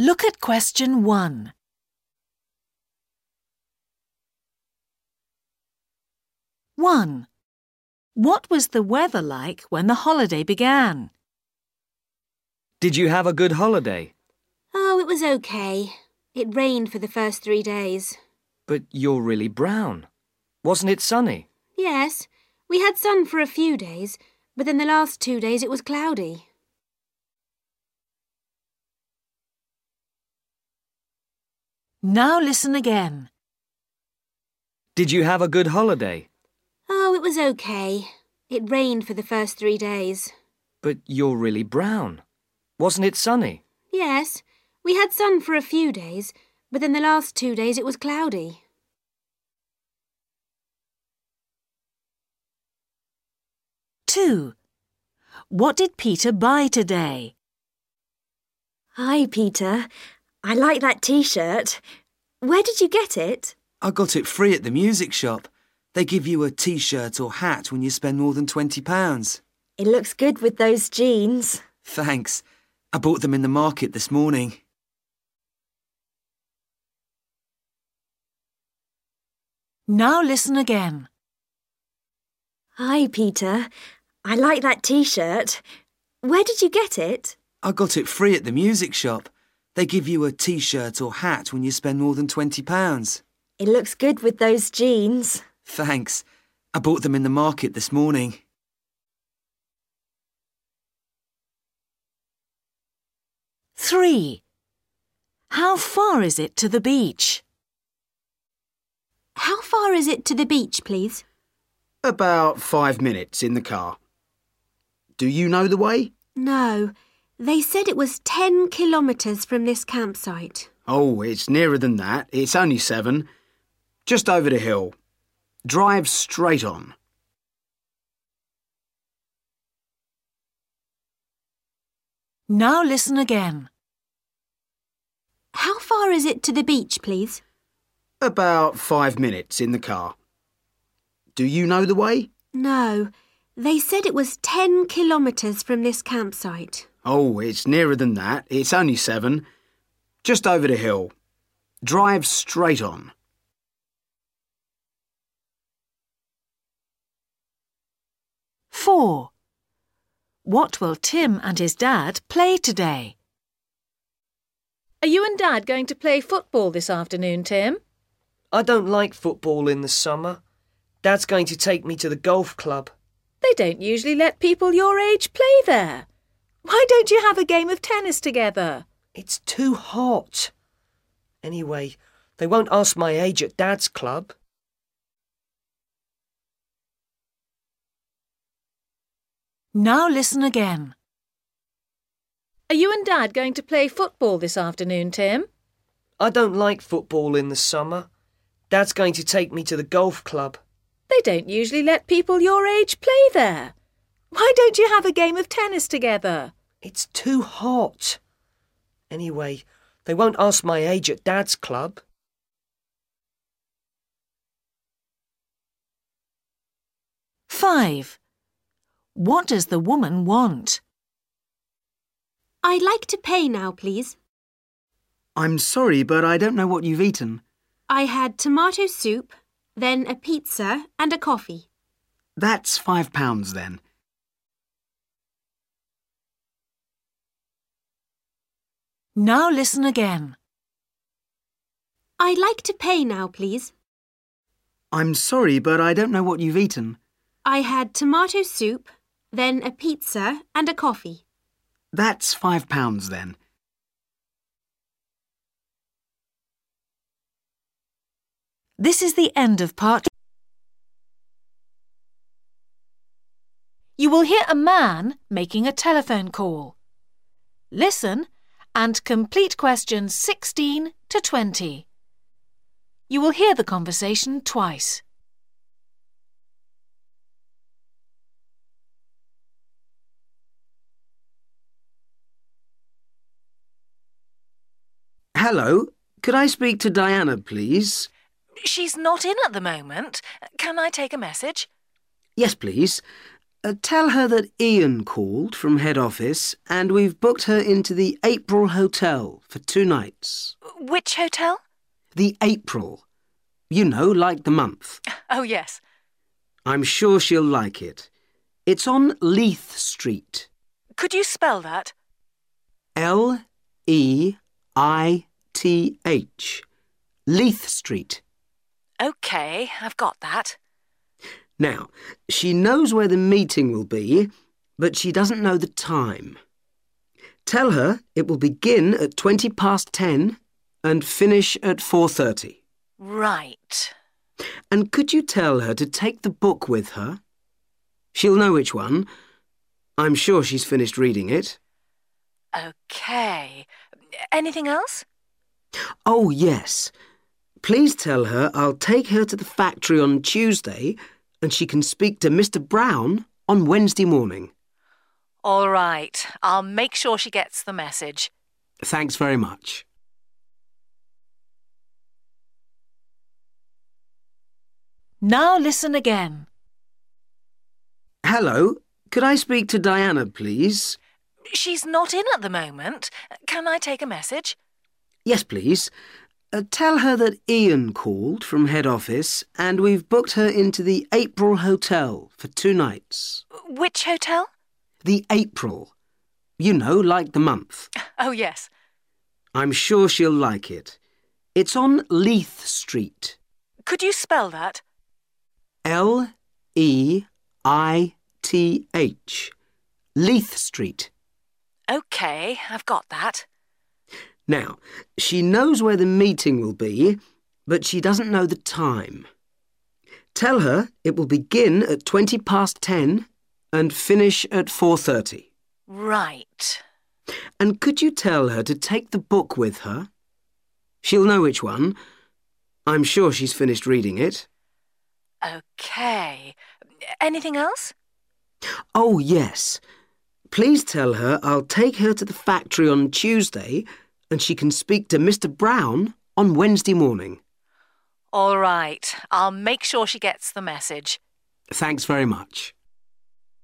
Look at question 1. 1. What was the weather like when the holiday began? Did you have a good holiday? Oh, it was okay. It rained for the first 3 days. But you're really brown. Wasn't it sunny? Yes, we had sun for a few days, but then the last 2 days it was cloudy. Now listen again. Did you have a good holiday? Oh, it was okay. It rained for the first 3 days. But you're really brown. Wasn't it sunny? Yes, we had sun for a few days, but then the last 2 days it was cloudy. Two. What did Peter buy today? Hi, Peter. I like that T-shirt. Where did you get it? I got it free at the music shop. They give you a T-shirt or hat when you spend more than £20. It looks good with those jeans. Thanks. I bought them in the market this morning. Now listen again. Hi, Peter. I like that T-shirt. Where did you get it? I got it free at the music shop. They give you a T-shirt or hat when you spend more than £20. It looks good with those jeans. Thanks. I bought them in the market this morning. Three. How far is it to the beach? How far is it to the beach, please? About 5 minutes in the car. Do you know the way? No, they said it was 10 kilometres from this campsite. Oh, it's nearer than that. It's only 7. Just over the hill. Drive straight on. Now listen again. How far is it to the beach, please? About 5 minutes in the car. Do you know the way? No, they said it was 10 kilometres from this campsite. Oh, it's nearer than that. It's only 7. Just over the hill. Drive straight on. Four. What will Tim and his dad play today? Are you and Dad going to play football this afternoon, Tim? I don't like football in the summer. Dad's going to take me to the golf club. They don't usually let people your age play there. Why don't you have a game of tennis together? It's too hot. Anyway, they won't ask my age at Dad's club. Now listen again. Are you and Dad going to play football this afternoon, Tim? I don't like football in the summer. Dad's going to take me to the golf club. They don't usually let people your age play there. Why don't you have a game of tennis together? It's too hot. Anyway, they won't ask my age at Dad's club. Five. What does the woman want? I'd like to pay now, please. I'm sorry, but I don't know what you've eaten. I had tomato soup, then a pizza and a coffee. That's £5 then. Now listen again. I'd like to pay now, please. I'm sorry, but I don't know what you've eaten. I had tomato soup, then a pizza and a coffee. That's £5 then. This is the end of part. You will hear a man making a telephone call. Listen and complete questions 16 to 20. You will hear the conversation twice. Hello, could I speak to Diana, please? She's not in at the moment. Can I take a message? Yes, please. Tell her that Ian called from head office and we've booked her into the April Hotel for 2 nights. Which hotel? The April. You know, like the month. Oh, yes. I'm sure she'll like it. It's on Leith Street. Could you spell that? Leith. Leith Street. OK, I've got that. Now, she knows where the meeting will be, but she doesn't know the time. Tell her it will begin at 10:20 and finish at 4:30. Right. And could you tell her to take the book with her? She'll know which one. I'm sure she's finished reading it. OK. Anything else? Oh, yes. Please tell her I'll take her to the factory on Tuesday and she can speak to Mr. Brown on Wednesday morning. All right. I'll make sure she gets the message. Thanks very much. Now listen again. Hello. Could I speak to Diana, please? She's not in at the moment. Can I take a message? Yes, please. Tell her that Ian called from head office and we've booked her into the April Hotel for 2 nights. Which hotel? The April. You know, like the month. Oh, yes. I'm sure she'll like it. It's on Leith Street. Could you spell that? Leith. Leith Street. OK, I've got that. Now, she knows where the meeting will be, but she doesn't know the time. Tell her it will begin at 10:20 and finish at 4:30. Right. And could you tell her to take the book with her? She'll know which one. I'm sure she's finished reading it. OK. Anything else? Oh, yes. Please tell her I'll take her to the factory on Tuesday and she can speak to Mr. Brown on Wednesday morning. All right. I'll make sure she gets the message. Thanks very much.